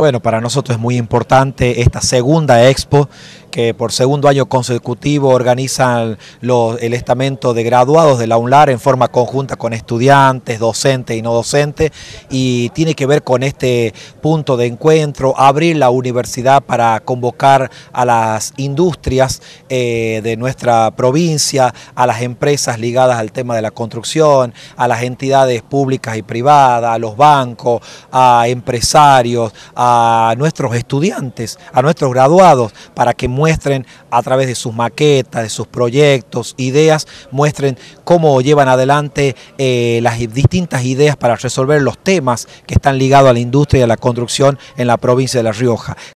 Bueno, para nosotros es muy importante esta segunda expo que por segundo año consecutivo organizan el estamento de graduados de la UNLAR en forma conjunta con estudiantes, docentes y no docentes, y tiene que ver con este punto de encuentro, abrir la universidad para convocar a las industrias de nuestra provincia, a las empresas ligadas al tema de la construcción, a las entidades públicas y privadas, a los bancos, a empresarios, a nuestros estudiantes, a nuestros graduados, para que muestren a través de sus maquetas, de sus proyectos, ideas, muestren cómo llevan adelante las distintas ideas para resolver los temas que están ligados a la industria y a la construcción en la provincia de La Rioja.